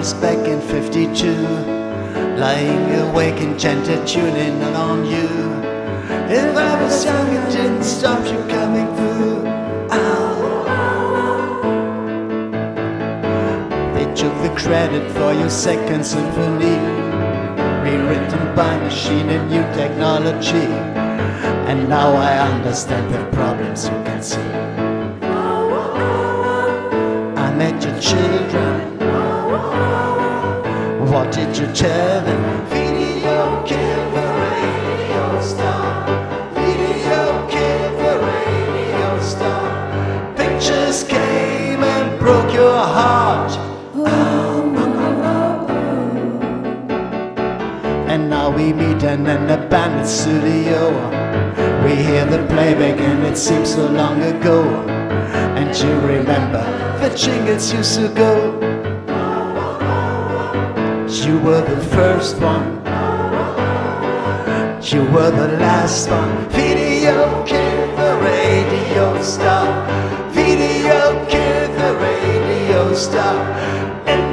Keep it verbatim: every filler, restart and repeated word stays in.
was back in fifty-two, lying awake and chanted tuning on you. If I was young, it didn't stop you coming through. Ow. They took the credit for your second symphony, rewritten by machine and new technology. And now I understand the problems you can see. I met your children. What did you tell them? Video killed the radio star. Video killed the radio star. Pictures came and broke your heart. And now we meet in an abandoned studio. We hear the playback and it seems so long ago. And you remember the jingles used to go. You were the first one. You were the last one. Video killed the radio star. Video killed the radio star. And